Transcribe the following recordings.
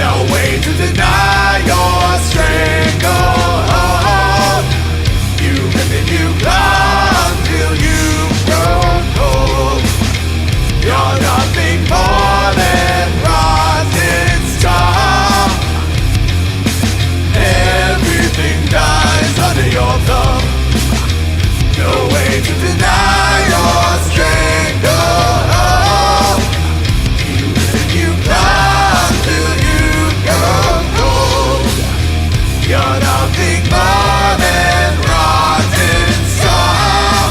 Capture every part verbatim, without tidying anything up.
No way to deny your stranglehold. You rip and you clung till you grow cold. You're nothing more than rotten straw. Everything dies under your thumb. No way to deny your stranglehold. You rip and you clung till you grow cold. You're nothing more than rotten straw.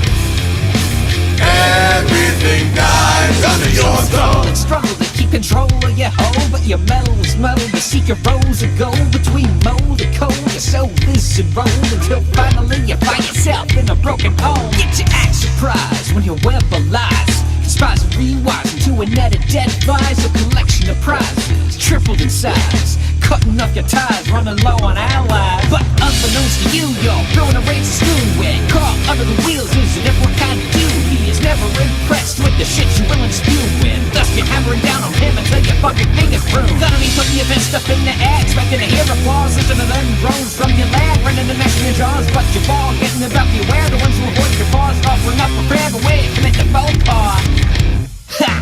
Everything dies under your thumb. Struggle to keep control of your hoe, but your metal is muddled. You seek your rose and go between mold and cold. Your soul is enrolled until finally you find yourself in a broken home. Get your act surprised when your web lies. Conspires and rewires into a net of dead flies. A collection of prizes tripled in size, cutting off your ties, running low on allies. But unbeknownst to you, you're throwing a race of stew and caught under the wheels is an every kind of dude. He is never impressed with the shit you will spew in. Thus you're hammering down on him until your fucking fingers prune. Gonna be putting your best stuff in the air, expecting to hear applause. Listen to them groans from your lab, running the next in your jaws. But you're ball, getting about the aware. The ones who avoid your pause, offering up prepared a way to commit the faux pas. Ha!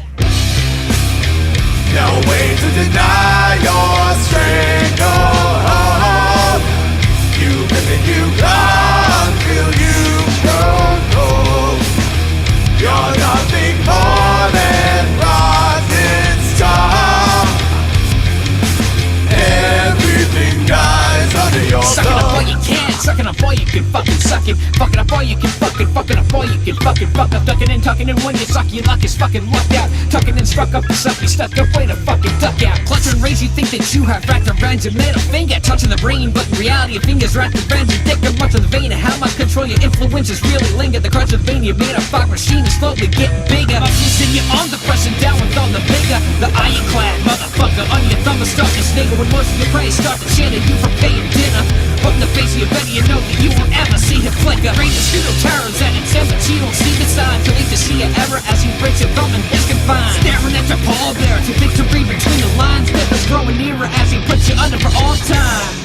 No way to deny your stranglehold. You rip and you clung till you grow cold. You're nothing more than rotten straw. Everything dies under your Sucking up all thumb. you can, sucking up all you can fucking suck it. Fucking up all you can fucking, fucking up all you can fucking fuck up. Ducking and tucking and when you suck your luck is fucking lucked out. Tucking and struck up the suck, you stuck up, way to fucking duck out. Clutch and raise, you think that you have wrapped around your middle finger, touching the brain, but in reality your fingers wrapped around your dick. Much of the vein of how much control your influences really linger. The crunch of the vein you made a fog machine is slowly getting bigger. Using your arm to pressing down with all the vigor. The ironclad motherfucker on your thumb is starting to snigger when most of your prey start to chitter you for paying dinner. But in the face of your better you know that you won't ever see him flicker. Rain the pseudo terrors at its end, but you don't see the sign. Till to see your error as he breaks your thumb and is confined. Staring at your pallbearer, too big to read between the lines. Death is growing nearer as he puts you under for all time.